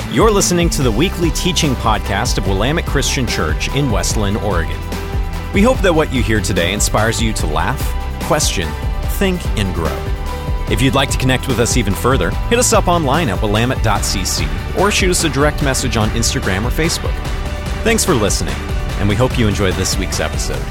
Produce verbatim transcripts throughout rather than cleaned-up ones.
You're listening to the weekly teaching podcast of Willamette Christian Church in Westland, Oregon. We hope that what you hear today inspires you to laugh, question, think, and grow. If you'd like to connect with us even further, hit us up online at willamette dot c c or shoot us a direct message on Instagram or Facebook. Thanks for listening, and we hope you enjoyed this week's episode.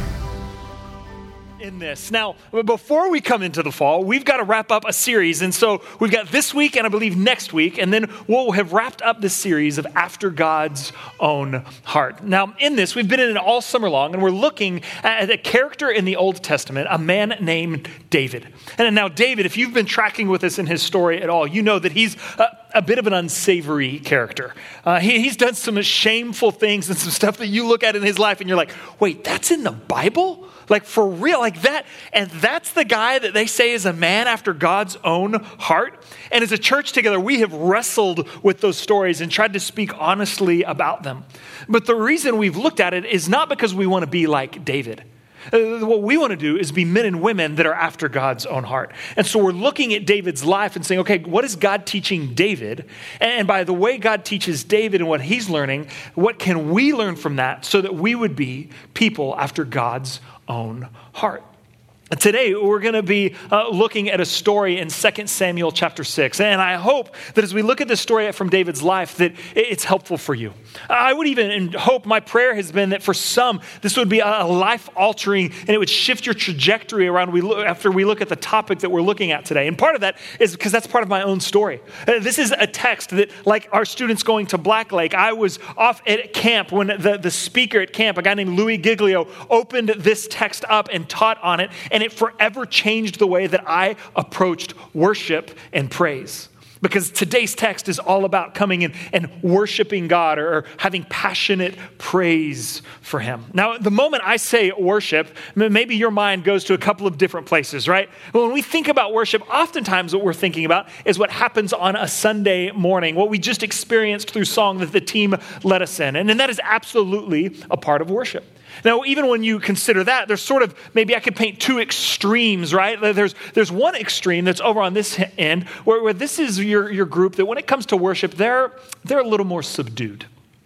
In this. Now, before we come into the fall, we've got to wrap up a series. And so we've got this week and I believe next week, and then we'll have wrapped up this series of After God's Own Heart. Now, in this, we've been in it all summer long, and we're looking at a character in the Old Testament, a man named David. And now David, if you've been tracking with us in his story at all, you know that he's a, a bit of an unsavory character. Uh, he, he's done some shameful things and some stuff that you look at in his life and you're like, wait, that's in the Bible? Like for real, like that. And that's the guy that they say is a man after God's own heart. And as a church together, we have wrestled with those stories and tried to speak honestly about them. But the reason we've looked at it is not because we want to be like David. Uh, what we want to do is be men and women that are after God's own heart. And so we're looking at David's life and saying, okay, what is God teaching David? And by the way God teaches David and what he's learning, what can we learn from that so that we would be people after God's own heart? Today, we're going to be uh, looking at a story in Second Samuel chapter six. And I hope that as we look at this story from David's life, that it's helpful for you. I would even hope, my prayer has been that for some, this would be a life-altering, and it would shift your trajectory around we look, after we look at the topic that we're looking at today. And part of that is because that's part of my own story. Uh, this is a text that, like our students going to Black Lake, I was off at camp when the, the speaker at camp, a guy named Louis Giglio, opened this text up and taught on it. And it forever changed the way that I approached worship and praise. Because today's text is all about coming in and worshiping God or having passionate praise for him. Now, the moment I say worship, maybe your mind goes to a couple of different places, right? When we think about worship, oftentimes what we're thinking about is what happens on a Sunday morning, what we just experienced through song that the team led us in. And, and that is absolutely a part of worship. Now, even when you consider that, there's sort of, maybe I could paint two extremes, right? There's there's one extreme that's over on this end, where, where this is your, your group that when it comes to worship, they're they're a little more subdued.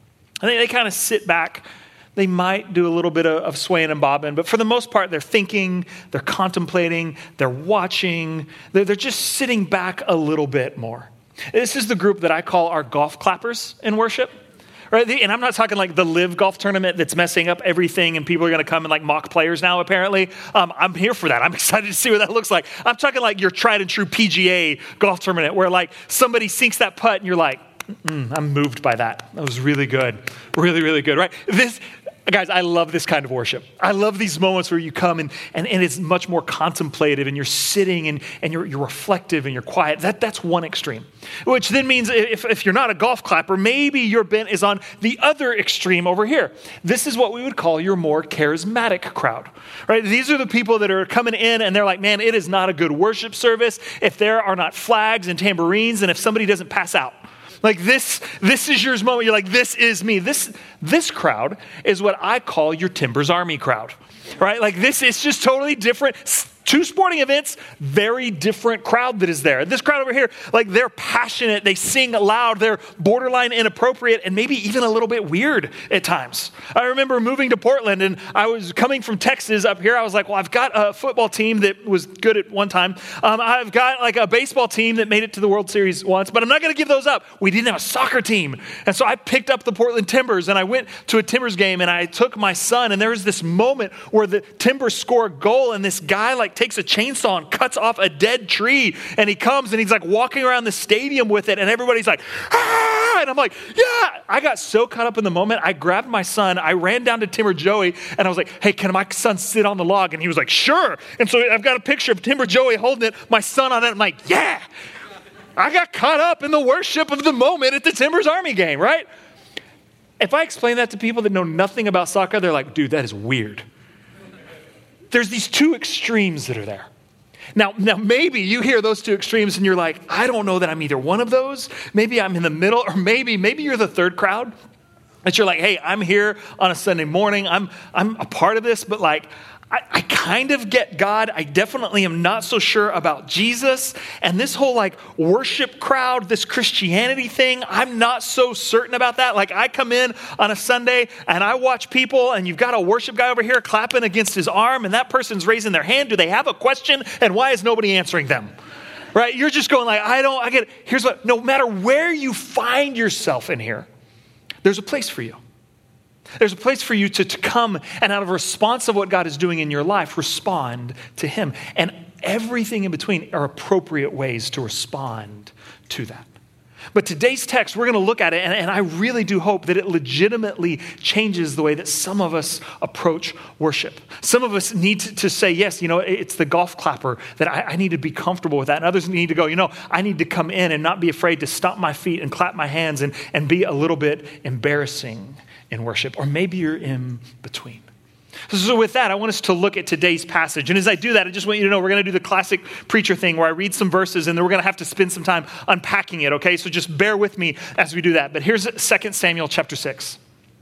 I think they kind of sit back. They might do a little bit of, of swaying and bobbing, but for the most part, they're thinking, they're contemplating, they're watching, they're, they're just sitting back a little bit more. This is the group that I call our golf clappers in worship. Right? And I'm not talking like the live golf tournament that's messing up everything and people are going to come and like mock players now, apparently. Um, I'm here for that. I'm excited to see what that looks like. I'm talking like your tried and true P G A golf tournament where like somebody sinks that putt and you're like, mm, I'm moved by that. That was really good. Really, really good, right? This, guys, I love this kind of worship. I love these moments where you come and, and, and it's much more contemplative and you're sitting and, and you're, you're reflective and you're quiet. That, that's one extreme, which then means if, if you're not a golf clapper, maybe your bent is on the other extreme over here. This is what we would call your more charismatic crowd, right? These are the people that are coming in and they're like, man, it is not a good worship service if there are not flags and tambourines and if somebody doesn't pass out. Like this, this is your moment. You're like, this is me. This, this crowd is what I call your Timbers Army crowd, right? Like this is just totally different. Two sporting events, very different crowd that is there. This crowd over here, like they're passionate, they sing loud, they're borderline inappropriate, and maybe even a little bit weird at times. I remember moving to Portland, and I was coming from Texas up here. I was like, well, I've got a football team that was good at one time. Um, I've got like a baseball team that made it to the World Series once, but I'm not going to give those up. We didn't have a soccer team. And so I picked up the Portland Timbers, and I went to a Timbers game, and I took my son, and there was this moment where the Timbers score a goal, and this guy like takes a chainsaw and cuts off a dead tree, and he comes and he's like walking around the stadium with it, and everybody's like, ah! And I'm like, yeah. I got so caught up in the moment, I grabbed my son, I ran down to Timber Joey, and I was like, hey, can my son sit on the log? And he was like, sure. And so I've got a picture of Timber Joey holding it, my son on it. I'm like, yeah. I got caught up in the worship of the moment at the Timbers Army game, right? If I explain that to people that know nothing about soccer, they're like, dude, that is weird. There's these two extremes that are there. Now, now maybe you hear those two extremes and you're like, I don't know that I'm either one of those. Maybe I'm in the middle, or maybe, maybe you're the third crowd. That you're like, hey, I'm here on a Sunday morning. I'm, I'm a part of this, but like, I, I kind of get God. I definitely am not so sure about Jesus. And this whole like worship crowd, this Christianity thing, I'm not so certain about that. Like I come in on a Sunday and I watch people and you've got a worship guy over here clapping against his arm and that person's raising their hand. Do they have a question? And why is nobody answering them? Right? You're just going like, I don't, I get it. Here's what, no matter where you find yourself in here, there's a place for you. There's a place for you to, to come and out of response of what God is doing in your life, respond to him. And everything in between are appropriate ways to respond to that. But today's text, we're going to look at it, and, and I really do hope that it legitimately changes the way that some of us approach worship. Some of us need to, to say, yes, you know, it's the golf clapper that I, I need to be comfortable with that. And others need to go, you know, I need to come in and not be afraid to stomp my feet and clap my hands and, and be a little bit embarrassing in worship. Or maybe you're in between. So with that, I want us to look at today's passage. And as I do that, I just want you to know we're going to do the classic preacher thing where I read some verses and then we're going to have to spend some time unpacking it, okay? So just bear with me as we do that. But here's Second Samuel chapter six.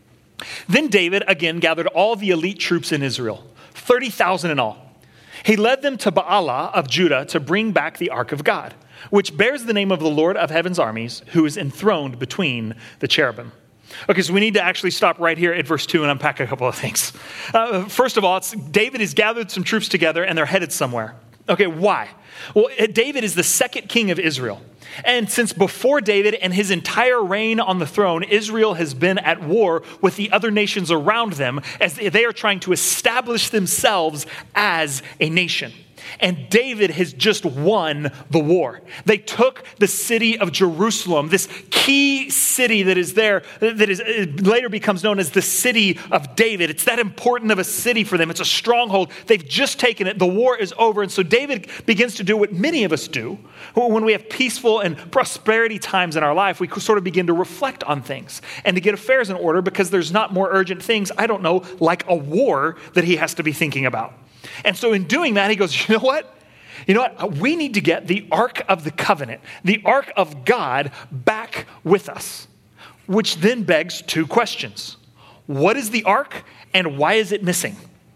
Then David again gathered all the elite troops in Israel, thirty thousand in all. He led them to Baalah of Judah to bring back the ark of God, which bears the name of the Lord of heaven's armies, who is enthroned between the cherubim. Okay, so we need to actually stop right here at verse two and unpack a couple of things. Uh, first of all, it's David has gathered some troops together and they're headed somewhere. Okay, why? Well, David is the second king of Israel. And since before David and his entire reign on the throne, Israel has been at war with the other nations around them as they are trying to establish themselves as a nation. And David has just won the war. They took the city of Jerusalem, this key city that is there, that is later becomes known as the city of David. It's that important of a city for them. It's a stronghold. They've just taken it. The war is over. And so David begins to do what many of us do when we have peaceful and prosperity times in our life. We sort of begin to reflect on things and to get affairs in order because there's not more urgent things, I don't know, like a war that he has to be thinking about. And so in doing that, he goes, you know what? You know what? We need to get the Ark of the Covenant, the Ark of God, back with us, which then begs two questions. What is the Ark and why is it missing?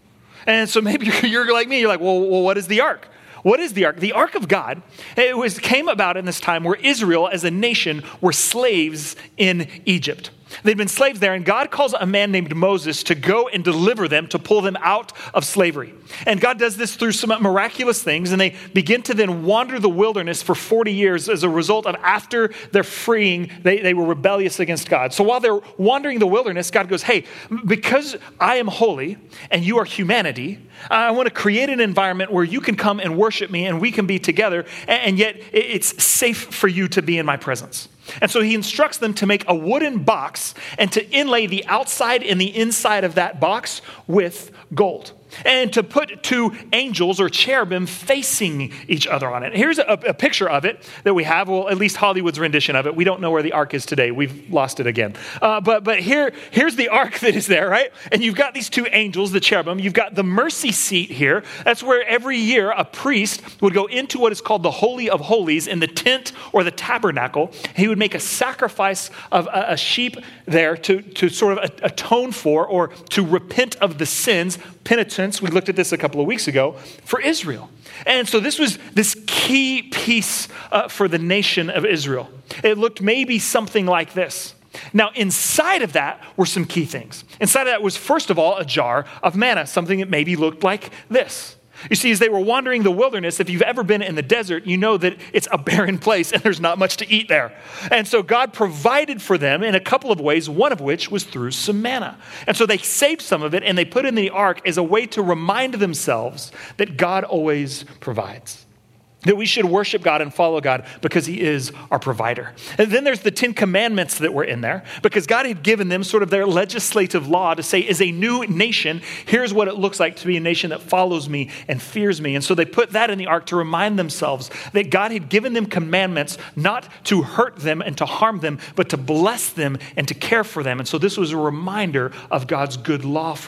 And so maybe you're, you're like me. You're like, well, well, what is the Ark? What is the Ark? The Ark of God, it was came about in this time where Israel as a nation were slaves in Egypt. They'd been slaves there, and God calls a man named Moses to go and deliver them, to pull them out of slavery. And God does this through some miraculous things, and they begin to then wander the wilderness for forty years as a result of after they're freeing, they, they were rebellious against God. So while they're wandering the wilderness, God goes, hey, because I am holy and you are humanity, I want to create an environment where you can come and worship me and we can be together, and yet it's safe for you to be in my presence. And so he instructs them to make a wooden box and to inlay the outside and the inside of that box with gold. And to put two angels or cherubim facing each other on it. Here's a, a picture of it that we have. Well, at least Hollywood's rendition of it. We don't know where the ark is today. We've lost it again. Uh, but but here here's the ark that is there, right? And you've got these two angels, the cherubim. You've got the mercy seat here. That's where every year a priest would go into what is called the Holy of Holies in the tent or the tabernacle. He would make a sacrifice of a, a sheep there to, to sort of atone for or to repent of the sins, penitence. We looked at this a couple of weeks ago for Israel. And so this was this key piece uh, for the nation of Israel. It looked maybe something like this. Now, inside of that were some key things. Inside of that was, first of all, a jar of manna, something that maybe looked like this. You see, as they were wandering the wilderness, if you've ever been in the desert, you know that it's a barren place and there's not much to eat there. And so God provided for them in a couple of ways, one of which was through some manna. And so they saved some of it and they put it in the ark as a way to remind themselves that God always provides. That we should worship God and follow God because he is our provider. And then there's the Ten Commandments that were in there because God had given them sort of their legislative law to say, as a new nation, here's what it looks like to be a nation that follows me and fears me. And so they put that in the ark to remind themselves that God had given them commandments not to hurt them and to harm them, but to bless them and to care for them. And so this was a reminder of God's good law for them.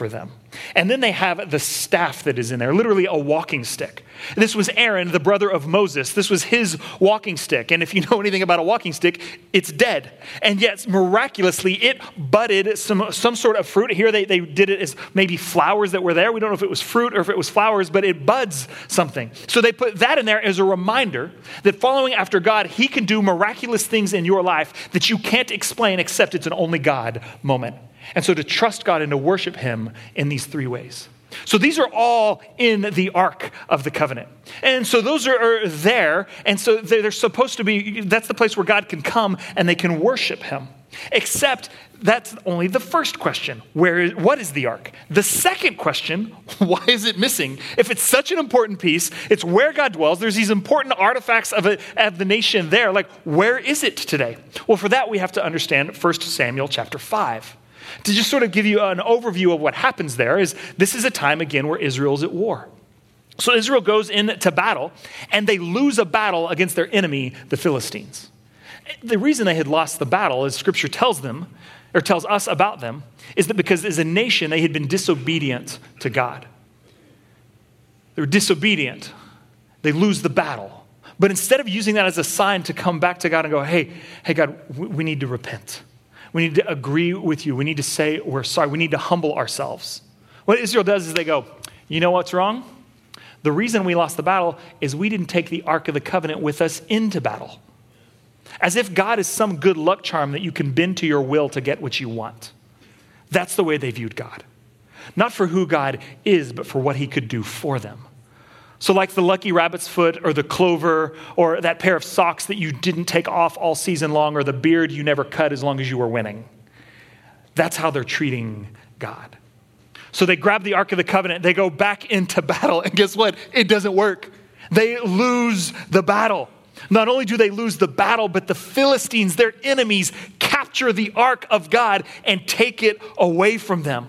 And then they have the staff that is in there, literally a walking stick. This was Aaron, the brother of Moses. This was his walking stick. And if you know anything about a walking stick, it's dead. And yet, miraculously, it budded some, some sort of fruit. Here they, they did it as maybe flowers that were there. We don't know if it was fruit or if it was flowers, but it buds something. So they put that in there as a reminder that following after God, he can do miraculous things in your life that you can't explain except it's an only God moment. And so to trust God and to worship him in these three ways. So these are all in the Ark of the Covenant. And so those are, are there. And so they're supposed to be, that's the place where God can come and they can worship him. Except that's only the first question. Where is, what is the Ark? The second question, why is it missing? If it's such an important piece, it's where God dwells. There's these important artifacts of, a, of the nation there. Like, where is it today? Well, for that, we have to understand First Samuel chapter five. To just sort of give you an overview of what happens there is this is a time, again, where Israel's at war. So Israel goes into battle, and they lose a battle against their enemy, the Philistines. The reason they had lost the battle, as Scripture tells them, or tells us about them, is that because as a nation, they had been disobedient to God. They were disobedient. They lose the battle. But instead of using that as a sign to come back to God and go, hey, hey, God, we need to repent. We need to agree with you. We need to say we're sorry. We need to humble ourselves. What Israel does is they go, you know what's wrong? The reason we lost the battle is we didn't take the Ark of the Covenant with us into battle. As if God is some good luck charm that you can bend to your will to get what you want. That's the way they viewed God. Not for who God is, but for what he could do for them. So like the lucky rabbit's foot or the clover or that pair of socks that you didn't take off all season long or the beard you never cut as long as you were winning. That's how they're treating God. So they grab the Ark of the Covenant, they go back into battle, and guess what? It doesn't work. They lose the battle. Not only do they lose the battle, but the Philistines, their enemies, capture the Ark of God and take it away from them.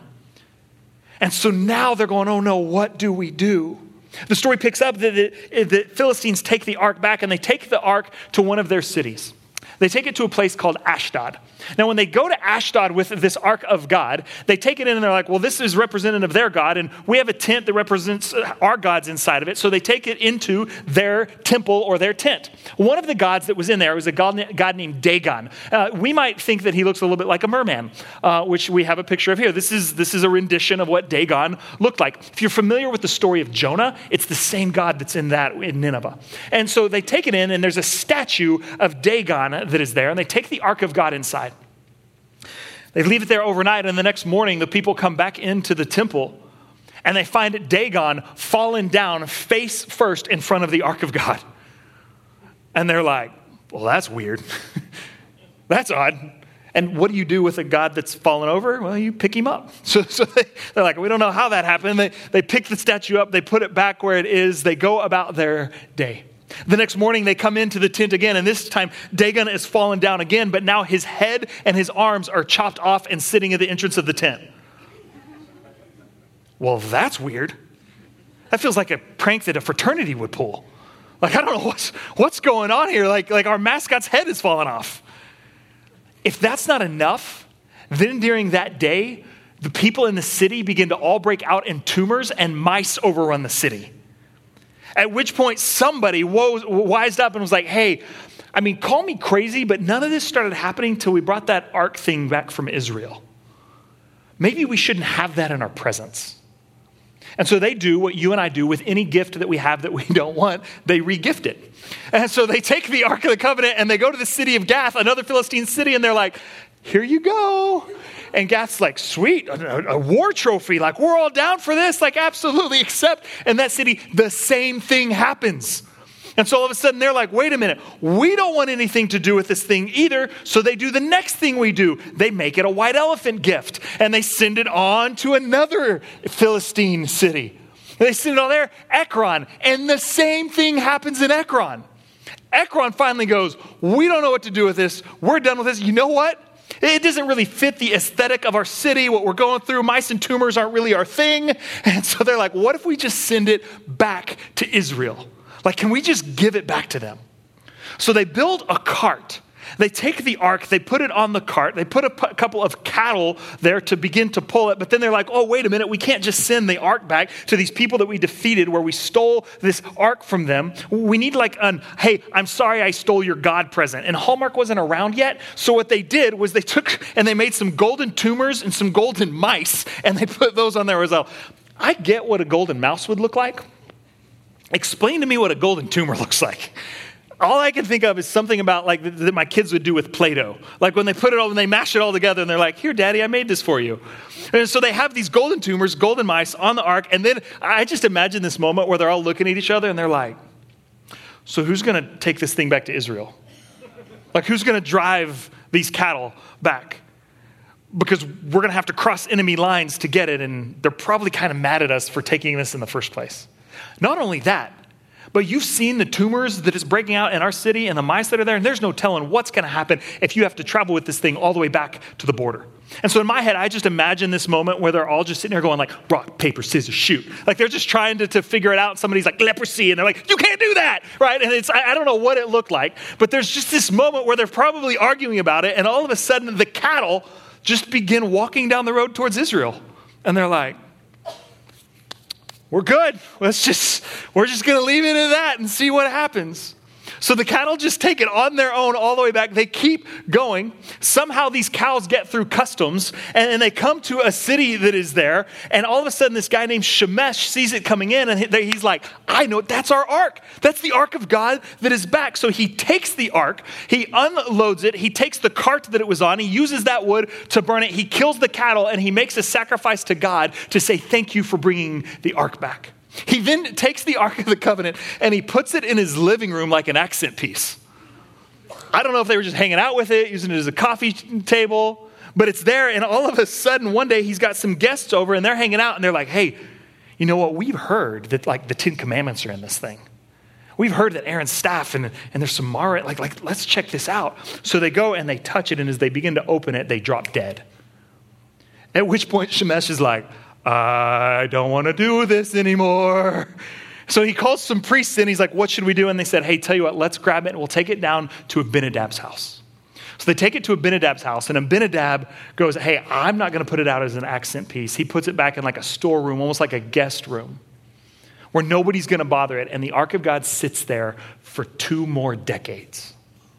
And so now they're going, oh no, what do we do? The story picks up that the, the Philistines take the ark back and they take the ark to one of their cities. They take it to a place called Ashdod. Now, when they go to Ashdod with this ark of God, they take it in and they're like, well, this is representative of their God, and we have a tent that represents our gods inside of it. So they take it into their temple or their tent. One of the gods that was in there was a god, god named Dagon. Uh, we might think that he looks a little bit like a merman, uh, which we have a picture of here. This is, this is a rendition of what Dagon looked like. If you're familiar with the story of Jonah, it's the same god that's in that in Nineveh. And so they take it in, and there's a statue of Dagon that is there, and they take the ark of God inside. They leave it there overnight, and the next morning, the people come back into the temple, and they find Dagon fallen down face first in front of the ark of God. And they're like, well, that's weird. That's odd. And what do you do with a God that's fallen over? Well, you pick him up. So, so they, they're like, we don't know how that happened. They, they pick the statue up, they put it back where it is, they go about their day. The next morning, they come into the tent again, and this time, Dagon is fallen down again, but now his head and his arms are chopped off and sitting at the entrance of the tent. Well, that's weird. That feels like a prank that a fraternity would pull. Like, I don't know what's, what's going on here. Like, like our mascot's head is falling off. If that's not enough, then during that day, the people in the city begin to all break out in tumors, and mice overrun the city. At which point somebody wised up and was like, hey, I mean, call me crazy, but none of this started happening until we brought that ark thing back from Israel. Maybe we shouldn't have that in our presence. And so they do what you and I do with any gift that we have that we don't want. They re-gift it. And so they take the Ark of the Covenant and they go to the city of Gath, another Philistine city, and they're like, here you go. And Gath's like, sweet, a, a war trophy. Like, we're all down for this. Like, absolutely. Except in that city, the same thing happens. And so all of a sudden they're like, wait a minute, we don't want anything to do with this thing either. So they do the next thing we do. They make it a white elephant gift and they send it on to another Philistine city. And they send it on there, Ekron. And the same thing happens in Ekron. Ekron finally goes, we don't know what to do with this. We're done with this. You know what? It doesn't really fit the aesthetic of our city, what we're going through. Mice and tumors aren't really our thing. And so they're like, what if we just send it back to Israel? Like, can we just give it back to them? So they build a cart They take the ark, they put it on the cart, they put a p- couple of cattle there to begin to pull it, but then they're like, oh, wait a minute, we can't just send the ark back to these people that we defeated where we stole this ark from them. We need like an, hey, I'm sorry I stole your God present. And Hallmark wasn't around yet, so what they did was they took and they made some golden tumors and some golden mice, and they put those on there as well. I get what a golden mouse would look like. Explain to me what a golden tumor looks like. All I can think of is something about like that, that my kids would do with Play-Doh. Like when they put it all, when they mash it all together and they're like, here, Daddy, I made this for you. And so they have these golden tumors, golden mice on the ark. And then I just imagine this moment where they're all looking at each other and they're like, so who's going to take this thing back to Israel? Like who's going to drive these cattle back? Because we're going to have to cross enemy lines to get it. And they're probably kind of mad at us for taking this in the first place. Not only that, but you've seen the tumors that is breaking out in our city and the mice that are there, and there's no telling what's going to happen if you have to travel with this thing all the way back to the border. And so in my head, I just imagine this moment where they're all just sitting there going like, rock, paper, scissors, shoot. Like they're just trying to, to figure it out. Somebody's like, leprosy, and they're like, you can't do that, right? And it's I, I don't know what it looked like, but there's just this moment where they're probably arguing about it, and all of a sudden the cattle just begin walking down the road towards Israel. And they're like, we're good. Let's just, we're just going to leave it at that and see what happens. So the cattle just take it on their own all the way back. They keep going. Somehow these cows get through customs and, and they come to a city that is there. And all of a sudden this guy named Shemesh sees it coming in and he, he's like, I know, that's our ark. That's the ark of God that is back. So he takes the ark, he unloads it, he takes the cart that it was on, he uses that wood to burn it, he kills the cattle, and he makes a sacrifice to God to say thank you for bringing the ark back. He then takes the Ark of the Covenant and he puts it in his living room like an accent piece. I don't know if they were just hanging out with it, using it as a coffee table, but it's there. And all of a sudden, one day he's got some guests over and they're hanging out and they're like, hey, you know what? We've heard that like the Ten Commandments are in this thing. We've heard that Aaron's staff and, and there's some Mara, like, like, let's check this out. So they go and they touch it. And as they begin to open it, they drop dead. At which point Shemesh is like, I don't want to do this anymore. So he calls some priests in. He's like, what should we do? And they said, hey, tell you what, let's grab it and we'll take it down to Abinadab's house. So they take it to Abinadab's house and Abinadab goes, hey, I'm not going to put it out as an accent piece. He puts it back in like a storeroom, almost like a guest room where nobody's going to bother it. And the Ark of God sits there for two more decades,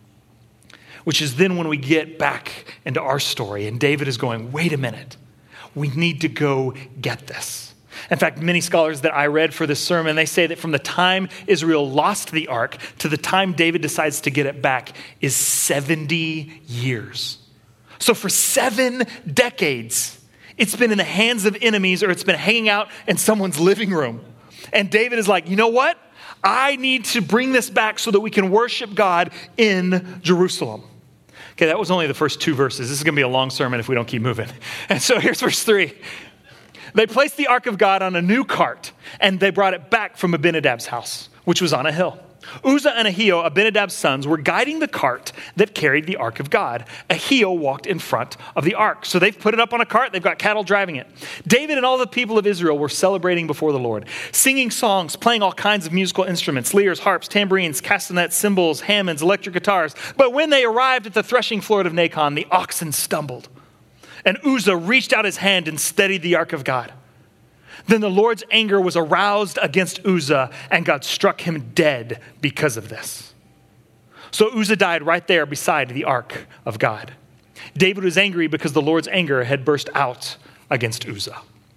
which is then when we get back into our story. And David is going, wait a minute. We need to go get this. In fact, many scholars that I read for this sermon, they say that from the time Israel lost the ark to the time David decides to get it back is seventy years. So for seven decades, it's been in the hands of enemies or it's been hanging out in someone's living room. And David is like, you know what? I need to bring this back so that we can worship God in Jerusalem. Okay, that was only the first two verses. This is going to be a long sermon if we don't keep moving. And so here's verse three. They placed the ark of God on a new cart, and they brought it back from Abinadab's house, which was on a hill. Uzzah and Ahio, Abinadab's sons, were guiding the cart that carried the ark of God. Ahio walked in front of the ark. So they've put it up on a cart. They've got cattle driving it. David and all the people of Israel were celebrating before the Lord, singing songs, playing all kinds of musical instruments, lyres, harps, tambourines, castanets, cymbals, hammonds, electric guitars. But when they arrived at the threshing floor of Nacon, the oxen stumbled. And Uzzah reached out his hand and steadied the ark of God. Then the Lord's anger was aroused against Uzzah, and God struck him dead because of this. So Uzzah died right there beside the ark of God. David was angry because the Lord's anger had burst out against Uzzah.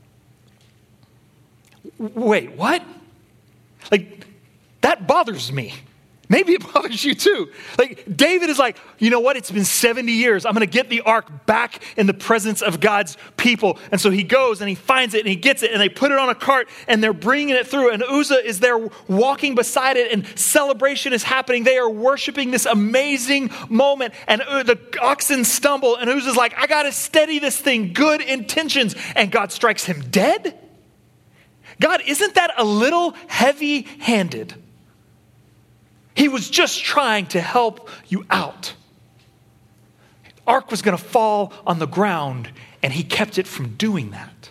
Wait, what? Like, that bothers me. Maybe it bothers you too. Like David is like, you know what? It's been seventy years. I'm going to get the ark back in the presence of God's people. And so he goes and he finds it and he gets it and they put it on a cart and they're bringing it through. And Uzzah is there walking beside it and celebration is happening. They are worshiping this amazing moment. And the oxen stumble and Uzzah's like, I got to steady this thing. Good intentions. And God strikes him dead. God, isn't that a little heavy-handed? He was just trying to help you out. The ark was going to fall on the ground, and he kept it from doing that.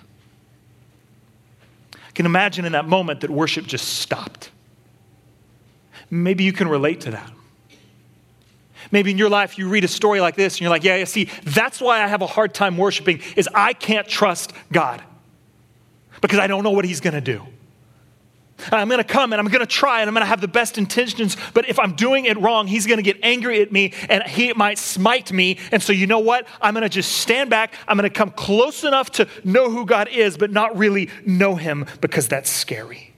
I can imagine in that moment that worship just stopped. Maybe you can relate to that. Maybe in your life you read a story like this and you're like, yeah, yeah, see, that's why I have a hard time worshiping is I can't trust God because I don't know what he's going to do. I'm going to come and I'm going to try and I'm going to have the best intentions, but if I'm doing it wrong, he's going to get angry at me and he might smite me. And so you know what? I'm going to just stand back. I'm going to come close enough to know who God is, but not really know him because that's scary.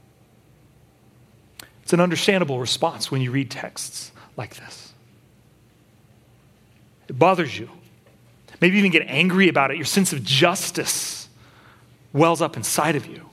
It's an understandable response when you read texts like this. It bothers you. Maybe you even get angry about it. Your sense of justice wells up inside of you.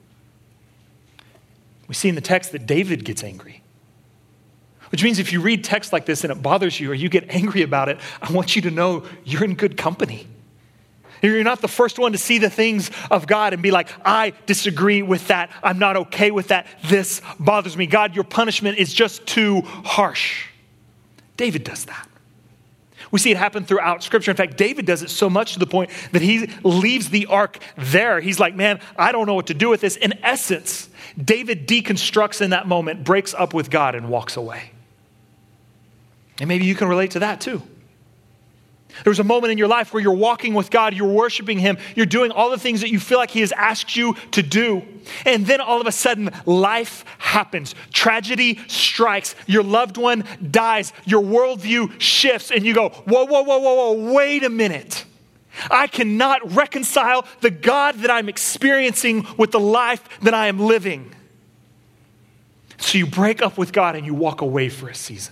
We see in the text that David gets angry, which means if you read text like this and it bothers you or you get angry about it, I want you to know you're in good company. You're not the first one to see the things of God and be like, I disagree with that. I'm not okay with that. This bothers me. God, your punishment is just too harsh. David does that. We see it happen throughout Scripture. In fact, David does it so much to the point that he leaves the ark there. He's like, man, I don't know what to do with this. In essence, David deconstructs in that moment, breaks up with God, and walks away. And maybe you can relate to that too. There was a moment in your life where you're walking with God, you're worshiping him, you're doing all the things that you feel like he has asked you to do. And then all of a sudden, life happens. Tragedy strikes. Your loved one dies. Your worldview shifts and you go, whoa, whoa, whoa, whoa, whoa, wait a minute. I cannot reconcile the God that I'm experiencing with the life that I am living. So you break up with God and you walk away for a season.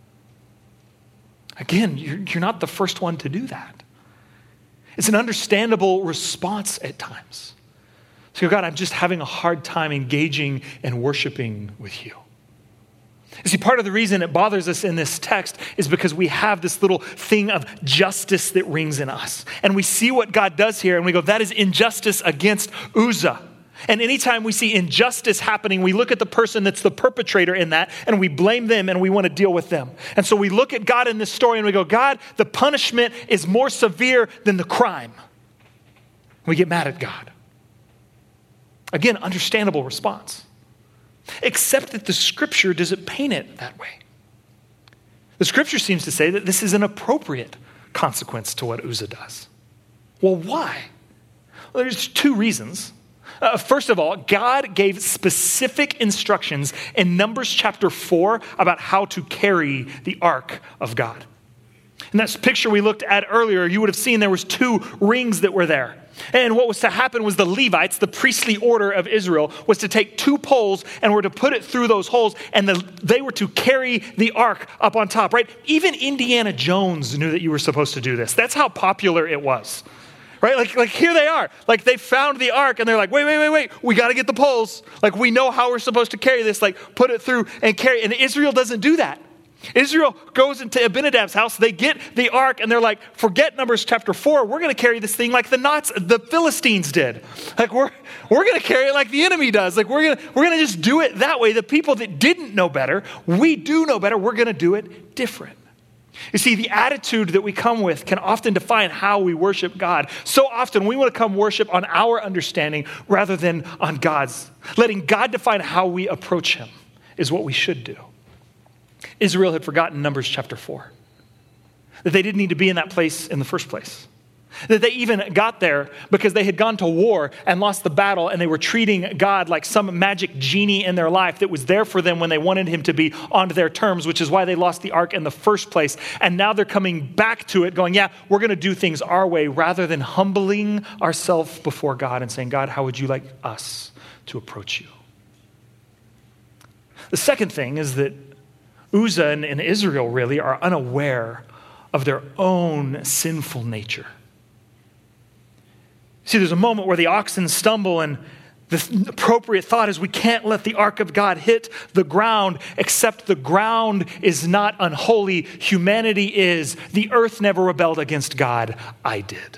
Again, you're, you're not the first one to do that. It's an understandable response at times. So God, I'm just having a hard time engaging and worshiping with you. You see, part of the reason it bothers us in this text is because we have this little thing of justice that rings in us. And we see what God does here and we go, that is injustice against Uzzah. And anytime we see injustice happening, we look at the person that's the perpetrator in that and we blame them and we want to deal with them. And so we look at God in this story and we go, God, the punishment is more severe than the crime. We get mad at God. Again, understandable response. Except that the scripture doesn't paint it that way. The scripture seems to say that this is an appropriate consequence to what Uzzah does. Well, why? Well, there's two reasons. Uh, first of all, God gave specific instructions in Numbers chapter four about how to carry the ark of God. In that picture we looked at earlier, you would have seen there was two rings that were there. And what was to happen was the Levites, the priestly order of Israel, was to take two poles and were to put it through those holes, and the, they were to carry the ark up on top, right? Even Indiana Jones knew that you were supposed to do this. That's how popular it was. Right? Like, like here they are. Like they found the ark and they're like, wait, wait, wait, wait. We got to get the poles. Like we know how we're supposed to carry this. Like put it through and carry. And Israel doesn't do that. Israel goes into Abinadab's house. They get the ark and they're like, forget Numbers chapter four. We're going to carry this thing like the Knots, the Philistines did. Like we're we're going to carry it like the enemy does. Like we're going to we're going to just do it that way. The people that didn't know better, we do know better. We're going to do it different. You see, the attitude that we come with can often define how we worship God. So often we want to come worship on our understanding rather than on God's. Letting God define how we approach him is what we should do. Israel had forgotten Numbers chapter four, that they didn't need to be in that place in the first place. That they even got there because they had gone to war and lost the battle and they were treating God like some magic genie in their life that was there for them when they wanted him to be on their terms, which is why they lost the ark in the first place. And now they're coming back to it going, yeah, we're going to do things our way rather than humbling ourselves before God and saying, God, how would you like us to approach you? The second thing is that Uzzah and, and Israel really are unaware of their own sinful nature. See, there's a moment where the oxen stumble and the appropriate thought is we can't let the ark of God hit the ground, except the ground is not unholy. Humanity is. The earth never rebelled against God. I did.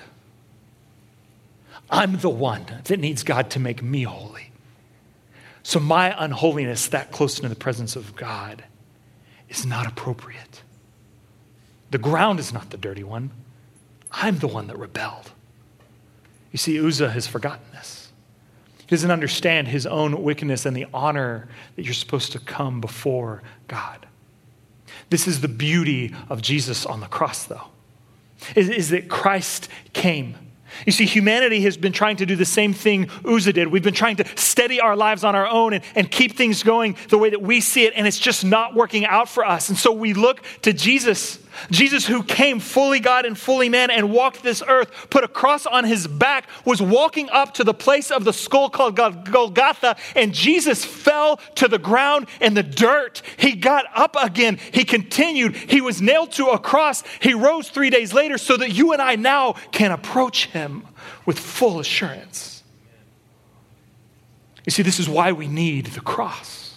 I'm the one that needs God to make me holy. So my unholiness, that close to the presence of God, is not appropriate. The ground is not the dirty one. I'm the one that rebelled. You see, Uzzah has forgotten this. He doesn't understand his own wickedness and the honor that you're supposed to come before God. This is the beauty of Jesus on the cross, though, is, is that Christ came. You see, humanity has been trying to do the same thing Uzzah did. We've been trying to steady our lives on our own and, and keep things going the way that we see it, and it's just not working out for us. And so we look to Jesus, Jesus who came fully God and fully man and walked this earth, put a cross on his back, was walking up to the place of the skull called Golgotha, and Jesus fell to the ground in the dirt. He got up again. He continued. He was nailed to a cross. He rose three days later so that you and I now can approach him with full assurance. You see, this is why we need the cross.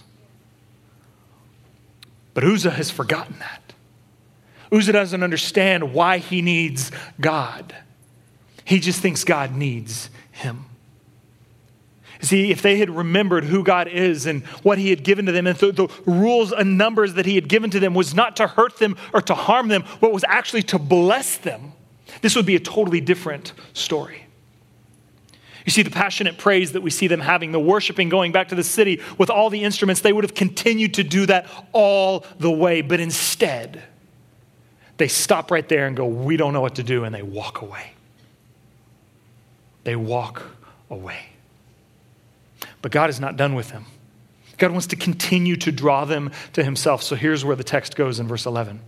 But Uzzah has forgotten that. Uzzah doesn't understand why he needs God. He just thinks God needs him. See, if they had remembered who God is and what he had given to them, and the, the rules and numbers that he had given to them was not to hurt them or to harm them, but was actually to bless them, this would be a totally different story. You see, the passionate praise that we see them having, the worshiping, going back to the city with all the instruments, they would have continued to do that all the way. But instead, they stop right there and go, we don't know what to do, and they walk away. They walk away. But God is not done with them. God wants to continue to draw them to himself. So here's where the text goes in verse eleven.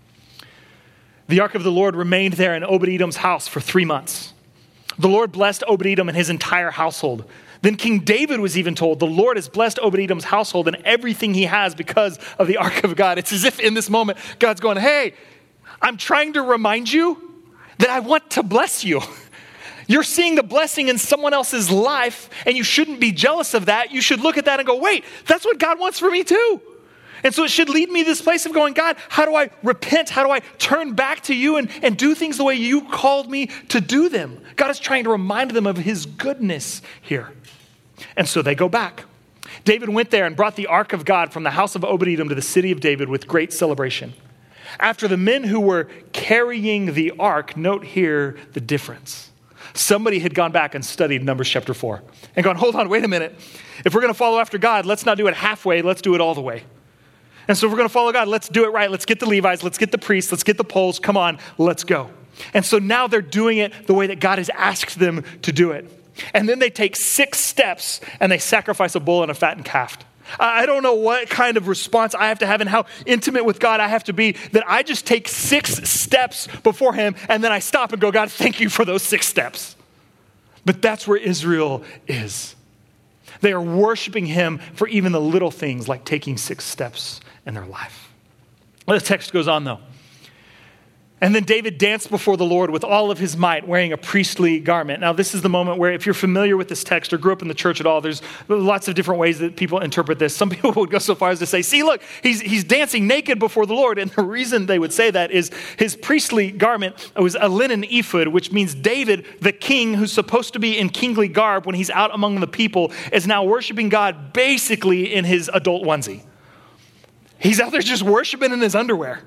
The ark of the Lord remained there in Obed-Edom's house for three months. The Lord blessed Obed-Edom and his entire household. Then King David was even told, the Lord has blessed Obed-Edom's household and everything he has because of the ark of God. It's as if in this moment, God's going, hey, I'm trying to remind you that I want to bless you. You're seeing the blessing in someone else's life, and you shouldn't be jealous of that. You should look at that and go, wait, that's what God wants for me too. And so it should lead me to this place of going, God, how do I repent? How do I turn back to you and, and do things the way you called me to do them? God is trying to remind them of his goodness here. And so they go back. David went there and brought the ark of God from the house of Obed-Edom to the city of David with great celebration. After the men who were carrying the ark, note here the difference. Somebody had gone back and studied Numbers chapter four and gone, hold on, wait a minute. If we're going to follow after God, let's not do it halfway. Let's do it all the way. And so if we're going to follow God, let's do it right. Let's get the Levites. Let's get the priests. Let's get the poles. Come on, let's go. And so now they're doing it the way that God has asked them to do it. And then they take six steps and they sacrifice a bull and a fattened calf. I don't know what kind of response I have to have and how intimate with God I have to be that I just take six steps before him and then I stop and go, God, thank you for those six steps. But that's where Israel is. They are worshiping him for even the little things like taking six steps in their life. Well, the text goes on though. And then David danced before the Lord with all of his might, wearing a priestly garment. Now, this is the moment where if you're familiar with this text or grew up in the church at all, there's lots of different ways that people interpret this. Some people would go so far as to say, see, look, he's, he's dancing naked before the Lord. And the reason they would say that is his priestly garment was a linen ephod, which means David, the king who's supposed to be in kingly garb when he's out among the people, is now worshiping God basically in his adult onesie. He's out there just worshiping in his underwear.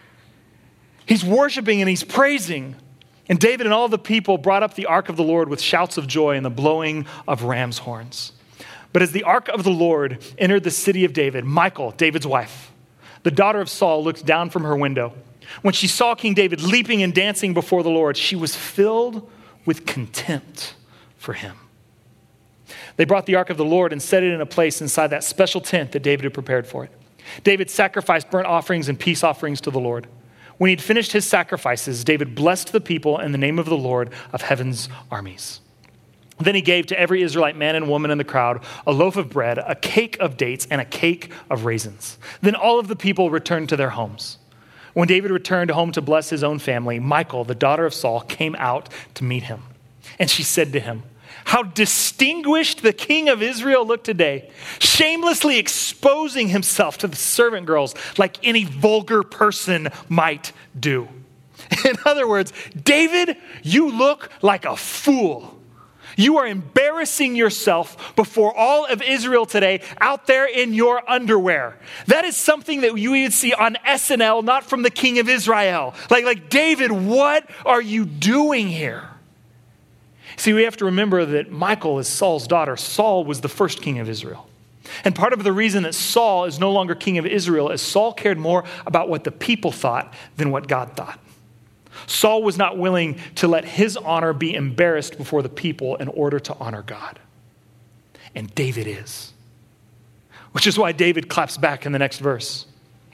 He's worshiping and he's praising. And David and all the people brought up the ark of the Lord with shouts of joy and the blowing of ram's horns. But as the ark of the Lord entered the city of David, Michal, David's wife, the daughter of Saul, looked down from her window. When she saw King David leaping and dancing before the Lord, she was filled with contempt for him. They brought the ark of the Lord and set it in a place inside that special tent that David had prepared for it. David sacrificed burnt offerings and peace offerings to the Lord. When he'd finished his sacrifices, David blessed the people in the name of the Lord of heaven's armies. Then he gave to every Israelite man and woman in the crowd a loaf of bread, a cake of dates, and a cake of raisins. Then all of the people returned to their homes. When David returned home to bless his own family, Michal, the daughter of Saul, came out to meet him. And she said to him, how distinguished the king of Israel looked today, shamelessly exposing himself to the servant girls like any vulgar person might do. In other words, David, you look like a fool. You are embarrassing yourself before all of Israel today out there in your underwear. That is something that you would see on S N L, not from the king of Israel. Like, like David, what are you doing here? See, we have to remember that Michal is Saul's daughter. Saul was the first king of Israel. And part of the reason that Saul is no longer king of Israel is Saul cared more about what the people thought than what God thought. Saul was not willing to let his honor be embarrassed before the people in order to honor God. And David is. Which is why David claps back in the next verse.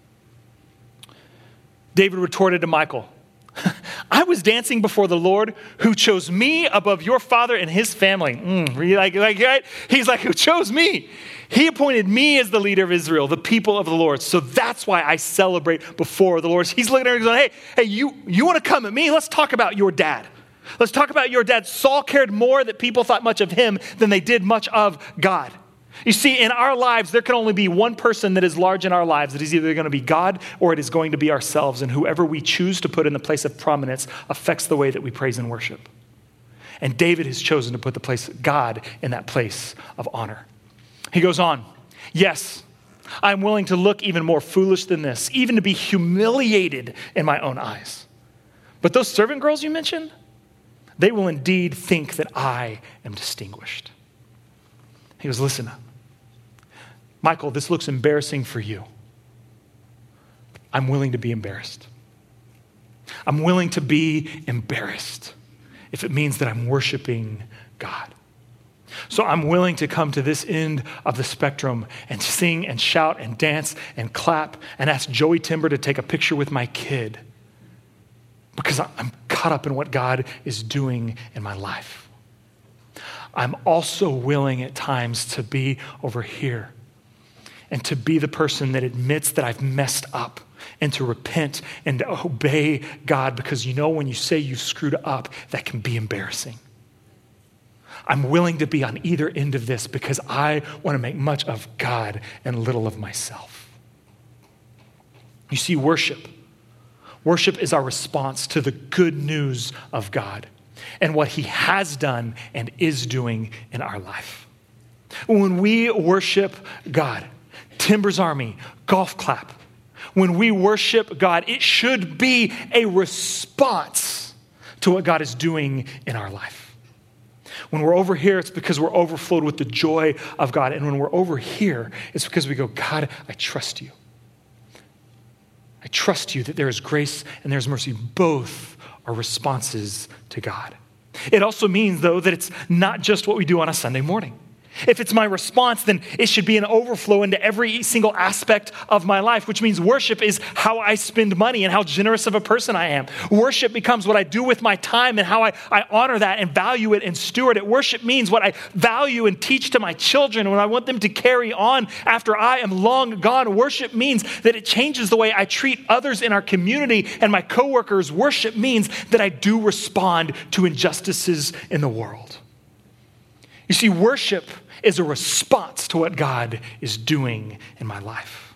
David retorted to Michal, I was dancing before the Lord who chose me above your father and his family. Mm, like, like, right? He's like, who chose me? He appointed me as the leader of Israel, the people of the Lord. So that's why I celebrate before the Lord. He's looking at her and going, hey, hey, you, you want to come at me? Let's talk about your dad. Let's talk about your dad. Saul cared more that people thought much of him than they did much of God. You see, in our lives, there can only be one person that is large in our lives. It is either going to be God or it is going to be ourselves. And whoever we choose to put in the place of prominence affects the way that we praise and worship. And David has chosen to put the place God in that place of honor. He goes on, yes, I'm willing to look even more foolish than this, even to be humiliated in my own eyes. But those servant girls you mentioned, they will indeed think that I am distinguished. He goes, listen, Michal, this looks embarrassing for you. I'm willing to be embarrassed. I'm willing to be embarrassed if it means that I'm worshiping God. So I'm willing to come to this end of the spectrum and sing and shout and dance and clap and ask Joey Timber to take a picture with my kid because I'm caught up in what God is doing in my life. I'm also willing at times to be over here and to be the person that admits that I've messed up and to repent and to obey God because you know when you say you screwed up, that can be embarrassing. I'm willing to be on either end of this because I want to make much of God and little of myself. You see, worship. Worship is our response to the good news of God and what he has done and is doing in our life. When we worship God, Timbers Army, golf clap. When we worship God, it should be a response to what God is doing in our life. When we're over here, it's because we're overflowed with the joy of God. And when we're over here, it's because we go, God, I trust you. I trust you that there is grace and there's mercy. Both are responses to God. It also means, though, that it's not just what we do on a Sunday morning. If it's my response, then it should be an overflow into every single aspect of my life, which means worship is how I spend money and how generous of a person I am. Worship becomes what I do with my time and how I, I honor that and value it and steward it. Worship means what I value and teach to my children when I want them to carry on after I am long gone. Worship means that it changes the way I treat others in our community and my coworkers. Worship means that I do respond to injustices in the world. You see, worship is a response to what God is doing in my life.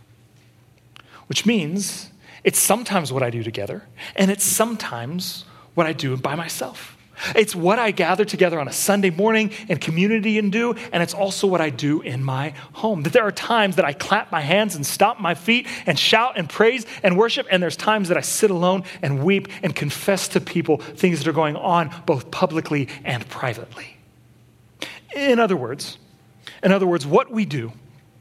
Which means it's sometimes what I do together, and it's sometimes what I do by myself. It's what I gather together on a Sunday morning in community and do, and it's also what I do in my home. That there are times that I clap my hands and stomp my feet and shout and praise and worship, and there's times that I sit alone and weep and confess to people things that are going on both publicly and privately. In other words, in other words, what we do,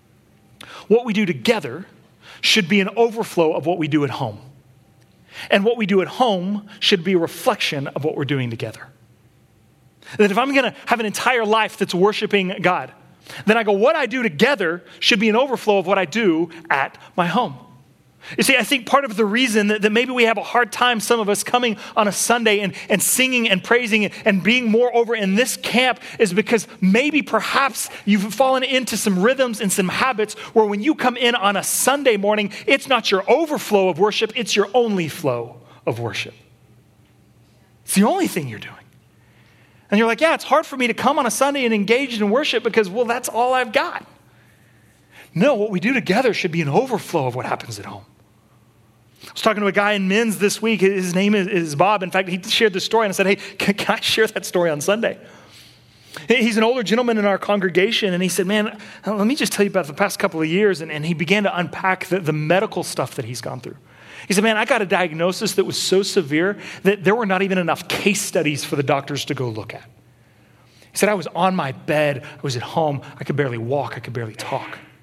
what we do together should be an overflow of what we do at home. And what we do at home should be a reflection of what we're doing together. That if I'm going to have an entire life that's worshiping God, then I go, what I do together should be an overflow of what I do at my home. You see, I think part of the reason that, that maybe we have a hard time, some of us coming on a Sunday and, and singing and praising and, and being more over in this camp is because maybe perhaps you've fallen into some rhythms and some habits where when you come in on a Sunday morning, it's not your overflow of worship, it's your only flow of worship. It's the only thing you're doing. And you're like, yeah, it's hard for me to come on a Sunday and engage in worship because, well, that's all I've got. No, what we do together should be an overflow of what happens at home. I was talking to a guy in men's this week. His name is, is Bob. In fact, he shared this story and I said, hey, can, can I share that story on Sunday? He's an older gentleman in our congregation and he said, man, let me just tell you about the past couple of years. And, and he began to unpack the, the medical stuff that he's gone through. He said, man, I got a diagnosis that was so severe that there were not even enough case studies for the doctors to go look at. He said, I was on my bed. I was at home. I could barely walk. I could barely talk.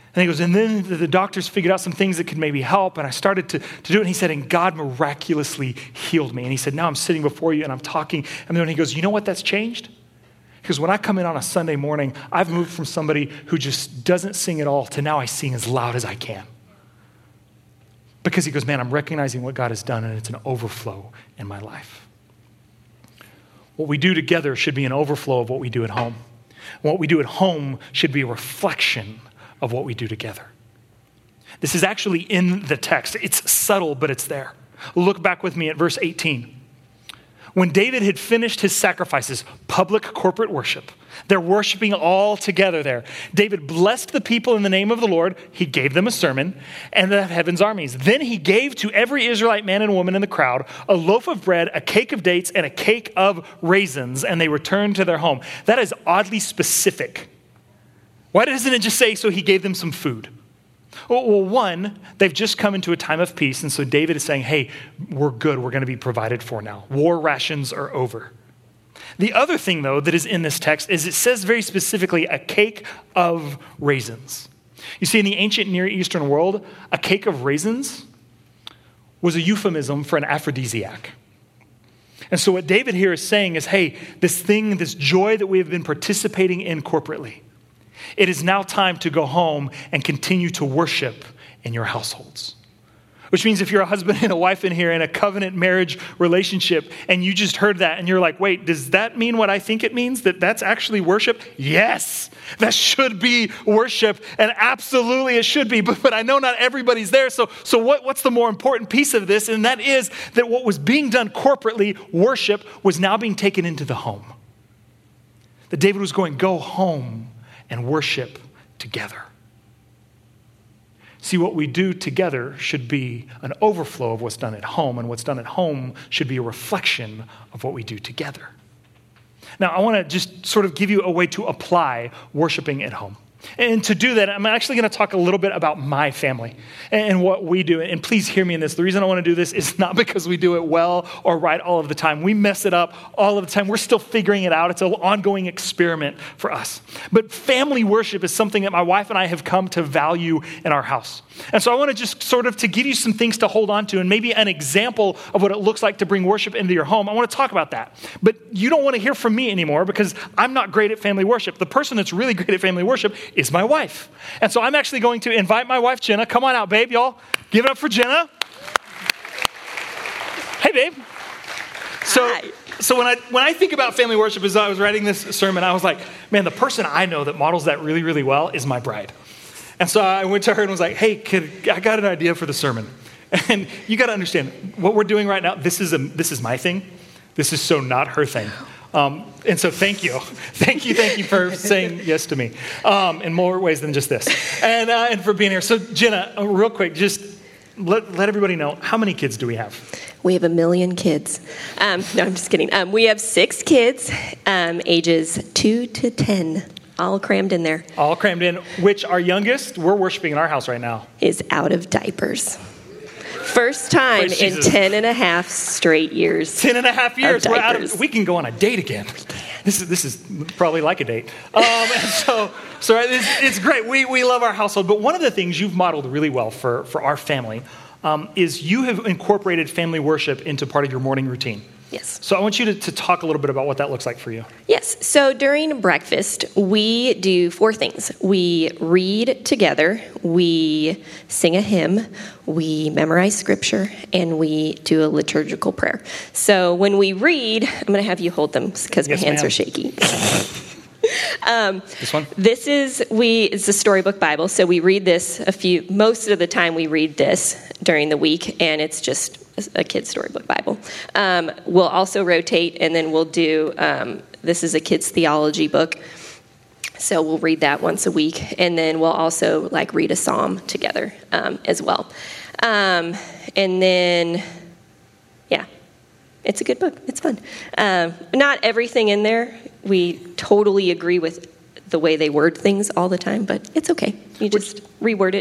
And he goes, and then the doctors figured out some things that could maybe help. And I started to, to do it. And he said, and God miraculously healed me. And he said, now I'm sitting before you and I'm talking. And then he goes, you know what that's changed? Because when I come in on a Sunday morning, I've moved from somebody who just doesn't sing at all to now I sing as loud as I can. Because he goes, man, I'm recognizing what God has done and it's an overflow in my life. What we do together should be an overflow of what we do at home. What we do at home should be a reflection of what we do together. This is actually in the text. It's subtle, but it's there. Look back with me at verse eighteen. When David had finished his sacrifices, public corporate worship, they're worshiping all together there. David blessed the people in the name of the Lord. He gave them a sermon and the heaven's armies. Then he gave to every Israelite man and woman in the crowd a loaf of bread, a cake of dates, and a cake of raisins, and they returned to their home. That is oddly specific. Why doesn't it just say, so he gave them some food? Well, one, they've just come into a time of peace, and so David is saying, hey, we're good. We're going to be provided for now. War rations are over. The other thing, though, that is in this text is it says very specifically a cake of raisins. You see, in the ancient Near Eastern world, a cake of raisins was a euphemism for an aphrodisiac. And so what David here is saying is, hey, this thing, this joy that we have been participating in corporately, it is now time to go home and continue to worship in your households. Which means if you're a husband and a wife in here in a covenant marriage relationship and you just heard that and you're like, wait, does that mean what I think it means? That that's actually worship? Yes, that should be worship. And absolutely it should be. But, but I know not everybody's there. So, so what, what's the more important piece of this? And that is that what was being done corporately, worship, was now being taken into the home. That David was going, go home and worship together. See, what we do together should be an overflow of what's done at home, and what's done at home should be a reflection of what we do together. Now, I want to just sort of give you a way to apply worshiping at home. And to do that, I'm actually going to talk a little bit about my family and what we do. And please hear me in this. The reason I want to do this is not because we do it well or right all of the time. We mess it up all of the time. We're still figuring it out. It's an ongoing experiment for us. But family worship is something that my wife and I have come to value in our house. And so I want to just sort of to give you some things to hold on to and maybe an example of what it looks like to bring worship into your home. I want to talk about that. But you don't want to hear from me anymore because I'm not great at family worship. The person that's really great at family worship is my wife. And so I'm actually going to invite my wife, Jenna. Come on out, babe, y'all. Give it up for Jenna. Hey, babe. So, Hi. so when I when I think about family worship, as I was writing this sermon, I was like, man, the person I know that models that really, really well is my bride. And so I went to her and was like, hey, kid, I got an idea for the sermon. And you got to understand, what we're doing right now, this is a this is my thing. This is so not her thing. Um, and so thank you. Thank you, thank you for saying yes to me um, in more ways than just this. And, uh, and for being here. So Jenna, uh, real quick, just let, let everybody know, how many kids do we have? We have a million kids. Um, no, I'm just kidding. Um, we have six kids, um, ages two to ten, all crammed in there. All crammed in, which our youngest, we're worshiping in our house right now, is out of diapers. First time Praise in Jesus. ten and a half straight years. Ten and a half years. Of We're out diapers. of, we can go on a date again. This is this is probably like a date. Um, and so so it's, it's great. We we love our household. But one of the things you've modeled really well for, for our family um, is you have incorporated family worship into part of your morning routine. Yes. So I want you to, to talk a little bit about what that looks like for you. Yes. So during breakfast, we do four things. We read together, we sing a hymn, we memorize scripture, and we do a liturgical prayer. So when we read, I'm going to have you hold them because Yes, my hands ma'am. are shaky. um, This one? This is we. It's a storybook Bible, so we read this a few. Most of the time, we read this during the week, and it's just a kid's storybook Bible. Um, we'll also rotate, and then we'll do. Um, this is a kid's theology book, so we'll read that once a week, and then we'll also like read a psalm together um, as well. Um, and then, yeah, it's a good book. It's fun. Um, not everything in there we totally agree with the way they word things all the time, but it's okay. You just reword it.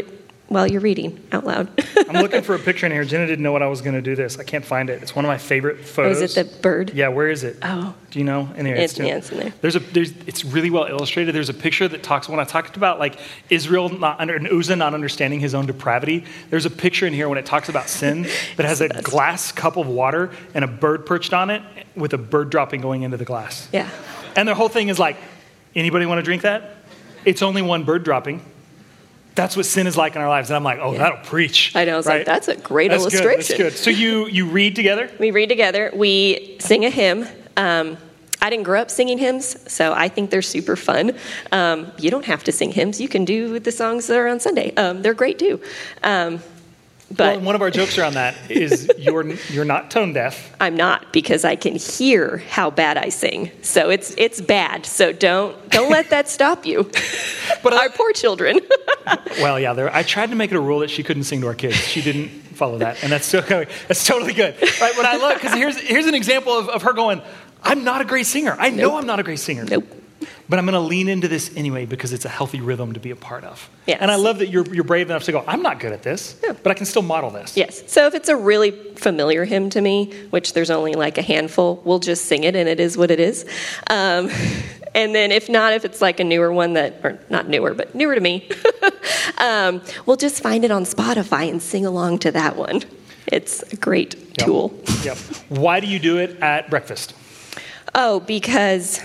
while you're reading out loud. I'm looking for a picture in here. Jenna didn't know what I was going to do this. I can't find it. It's one of my favorite photos. Oh, is it the bird? Yeah, where is it? Oh. Do you know? In here. It's, yeah, it's in there. There's a, there's, it's really well illustrated. There's a picture that talks, when I talked about like Israel not under, and Uzzah not understanding his own depravity, there's a picture in here when it talks about sin that has a glass cup of water and a bird perched on it with a bird dropping going into the glass. Yeah. And the whole thing is like, anybody want to drink that? It's only one bird dropping. That's what sin is like in our lives. And I'm like, oh, yeah. That'll preach. I know. I was right? like, that's a great that's illustration. Good, that's good. So you, you read together? We read together. We sing a hymn. Um, I didn't grow up singing hymns, so I think they're super fun. Um, you don't have to sing hymns. You can do the songs that are on Sunday. Um, they're great too. Um, but well, one of our jokes around that is you're you're not tone deaf. I'm not, because I can hear how bad I sing. So it's it's bad. So don't don't let that stop you. But our I, poor children. Well, yeah, there, I tried to make it a rule that she couldn't sing to our kids. She didn't follow that, and that's still going. That's totally good, right? But I love, because here's here's an example of, of her going, I'm not a great singer. I know nope. I'm not a great singer. Nope. But I'm going to lean into this anyway because it's a healthy rhythm to be a part of. Yes. And I love that you're you're brave enough to go, I'm not good at this, yeah. but I can still model this. Yes. So if it's a really familiar hymn to me, which there's only like a handful, we'll just sing it and it is what it is. Um, and then if not, if it's like a newer one that, or not newer, but newer to me, um, we'll just find it on Spotify and sing along to that one. It's a great yep. tool. Yep. Why do you do it at breakfast? Oh, because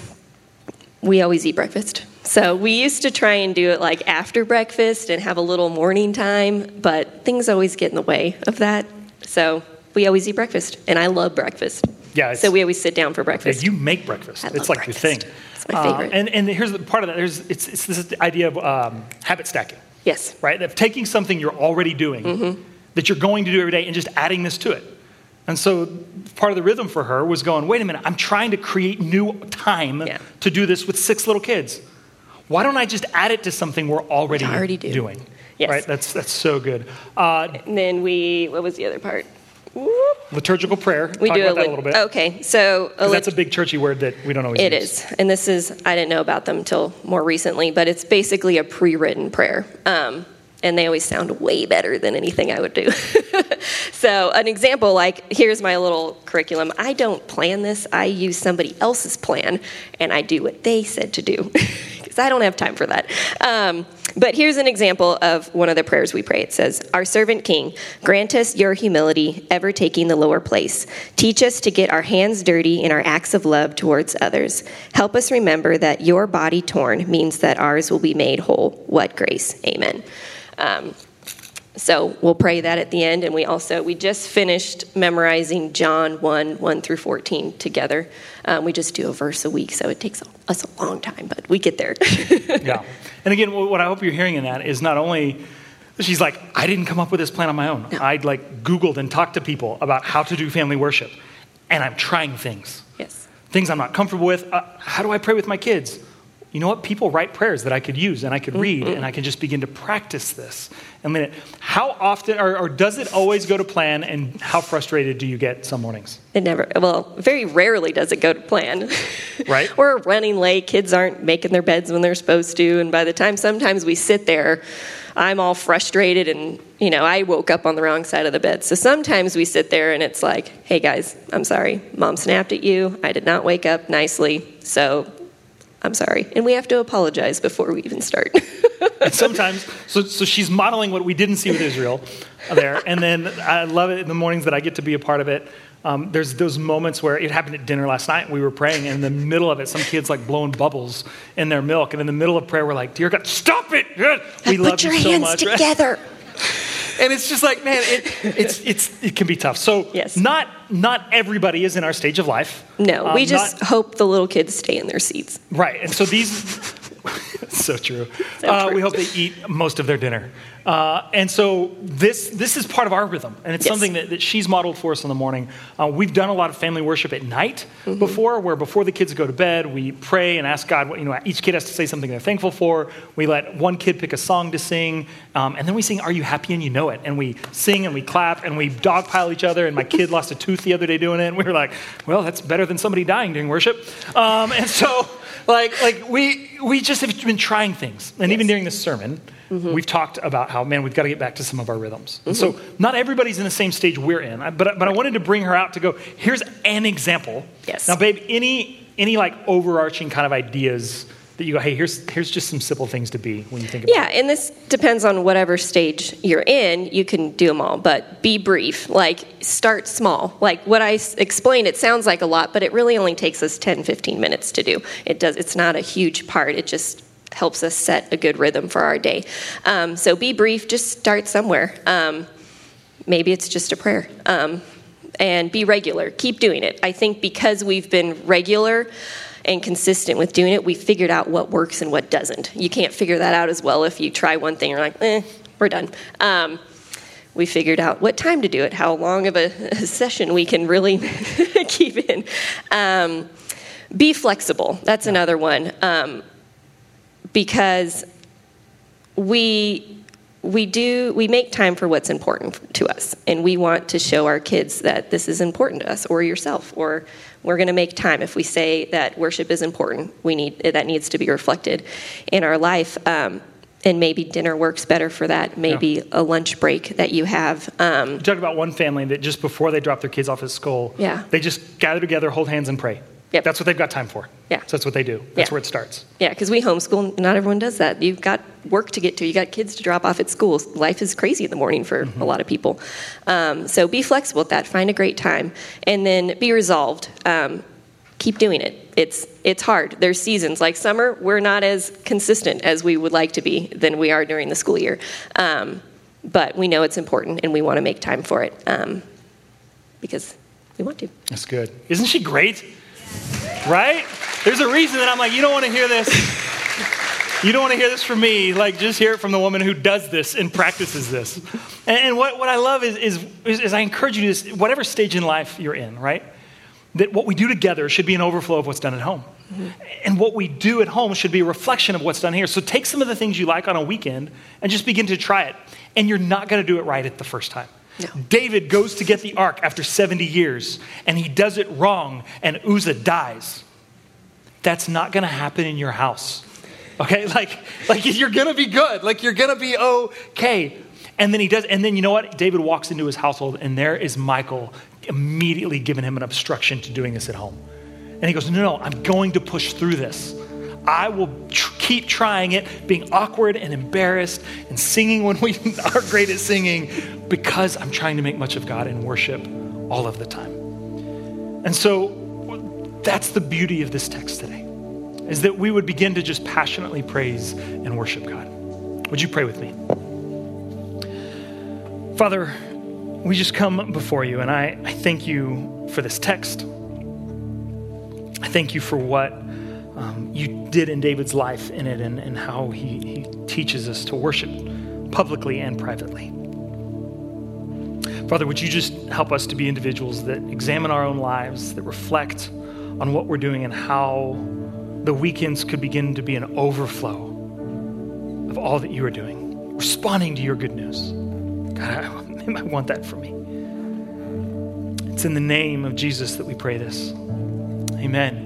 we always eat breakfast. So we used to try and do it like after breakfast and have a little morning time, but things always get in the way of that. So we always eat breakfast, and I love breakfast. Yeah. So we always sit down for breakfast. Yeah, you make breakfast. I it's love like breakfast. your thing. It's my favorite. Uh, and, and here's the part of that. There's it's it's this idea of um, habit stacking. Yes. Right? Of taking something you're already doing mm-hmm. that you're going to do every day and just adding this to it. And so part of the rhythm for her was going, wait a minute, I'm trying to create new time yeah. to do this with six little kids. Why don't I just add it to something we're already, already do. doing? Yes. Right? That's that's so good. Uh, and then we, what was the other part? Liturgical prayer. We Talk do about a, that a little bit. Okay, so a lit- that's a big churchy word that we don't always it use. It is, and this is, I didn't know about them until more recently, but it's basically a pre-written prayer. Um, and they always sound way better than anything I would do. So an example, like, here's my little curriculum. I don't plan this. I use somebody else's plan, and I do what they said to do, because I don't have time for that. Um, but here's an example of one of the prayers we pray. It says, Our servant King, grant us your humility, ever taking the lower place. Teach us to get our hands dirty in our acts of love towards others. Help us remember that your body torn means that ours will be made whole. What grace. Amen. Um, so we'll pray that at the end. And we also, we just finished memorizing John one, one through fourteen together. Um, we just do a verse a week, so it takes us a long time, but we get there. Yeah. And again, what I hope you're hearing in that is not only, she's like, I didn't come up with this plan on my own. No. I'd like Googled and talked to people about how to do family worship. And I'm trying things. Yes. Things I'm not comfortable with. Uh, how do I pray with my kids? You know what? People write prayers that I could use and I could read mm-hmm. and I can just begin to practice this. I mean, how often, or, or does it always go to plan, and how frustrated do you get some mornings? It never, well, very rarely does it go to plan. Right. We're running late. Kids aren't making their beds when they're supposed to. And by the time sometimes we sit there, I'm all frustrated and, you know, I woke up on the wrong side of the bed. So sometimes we sit there and it's like, hey guys, I'm sorry. Mom snapped at you. I did not wake up nicely. So I'm sorry. And we have to apologize before we even start. And sometimes, so so she's modeling what we didn't see with Israel there. And then I love it in the mornings that I get to be a part of it. Um, there's those moments where it happened at dinner last night. We were praying, and in the middle of it, some kids like blowing bubbles in their milk. And in the middle of prayer, we're like, dear God, stop it. We love you so much. Put your hands together. And it's just like, man, it, it's it's it can be tough. So yes. not not everybody is in our stage of life. No, um, we just not, hope the little kids stay in their seats. Right. And so these, so true. So uh, true. We hope they eat most of their dinner. Uh, and so this this is part of our rhythm. And it's yes. something that, that she's modeled for us in the morning. Uh, we've done a lot of family worship at night mm-hmm. before, where before the kids go to bed, we pray and ask God what, you know, each kid has to say something they're thankful for. We let one kid pick a song to sing. Um, and then we sing, Are You Happy and You Know It? And we sing and we clap and we dogpile each other. And my kid lost a tooth the other day doing it. And we were like, well, that's better than somebody dying during worship. Um, and so... Like, like we we just have been trying things. And Yes. even during this sermon, mm-hmm. we've talked about how, man, we've got to get back to some of our rhythms. Mm-hmm. And so not everybody's in the same stage we're in. But, but I wanted to bring her out to go, here's an example. Yes. Now, babe, any, any like overarching kind of ideas that you go, hey, here's here's just some simple things to be when you think about yeah, it. Yeah, and this depends on whatever stage you're in. You can do them all, but be brief. Like, start small. Like, what I s- explained, it sounds like a lot, but it really only takes us ten, fifteen minutes to do. It does. It's not a huge part. It just helps us set a good rhythm for our day. Um, so be brief. Just start somewhere. Um, maybe it's just a prayer. Um, and be regular. Keep doing it. I think because we've been regular and consistent with doing it, we figured out what works and what doesn't. You can't figure that out as well if you try one thing and you're like, eh, we're done. Um, we figured out what time to do it, how long of a, a session we can really keep in. Um, be flexible. That's another one. Um, because we we do we make time for what's important to us, and we want to show our kids that this is important to us, or yourself, or we're going to make time. If we say that worship is important, we need that needs to be reflected in our life. Um, and maybe dinner works better for that. Maybe yeah. a lunch break that you have. Um, you talked about one family that just before they drop their kids off at school, yeah. they just gather together, hold hands, and pray. Yep. That's what they've got time for. Yeah. So that's what they do. That's yeah. where it starts. Yeah, because we homeschool. Not everyone does that. You've got work to get to. You got kids to drop off at school. Life is crazy in the morning for mm-hmm. a lot of people. Um, so be flexible with that. Find a great time. And then be resolved. Um, keep doing it. It's it's hard. There's seasons. Like summer, we're not as consistent as we would like to be than we are during the school year. Um, but we know it's important, and we want to make time for it um, because we want to. That's good. Isn't she great? Right? There's a reason that I'm like, you don't want to hear this. You don't want to hear this from me. Like, just hear it from the woman who does this and practices this. And, and what, what I love is, is, is, is I encourage you to, this, whatever stage in life you're in, right? That what we do together should be an overflow of what's done at home. Mm-hmm. And what we do at home should be a reflection of what's done here. So take some of the things you like on a weekend and just begin to try it. And you're not going to do it right at the first time. No. David goes to get the ark after seventy years, and he does it wrong, and Uzzah dies. That's not going to happen in your house. Okay? Like, like you're going to be good. Like, you're going to be okay. And then he does, and then you know what? David walks into his household, and there is Michal immediately giving him an obstruction to doing this at home. And he goes, no, no, I'm going to push through this. I will tr- keep trying it, being awkward and embarrassed and singing when we are great at singing, because I'm trying to make much of God and worship all of the time. And so that's the beauty of this text today, is that we would begin to just passionately praise and worship God. Would you pray with me? Father, we just come before you, and I, I thank you for this text. I thank you for what um, you did in David's life in it, and, and how he, he teaches us to worship publicly and privately. Father, would you just help us to be individuals that examine our own lives, that reflect on what we're doing, and how the weekends could begin to be an overflow of all that you are doing, responding to your good news. God, I, I want that for me. It's in the name of Jesus that we pray this. Amen.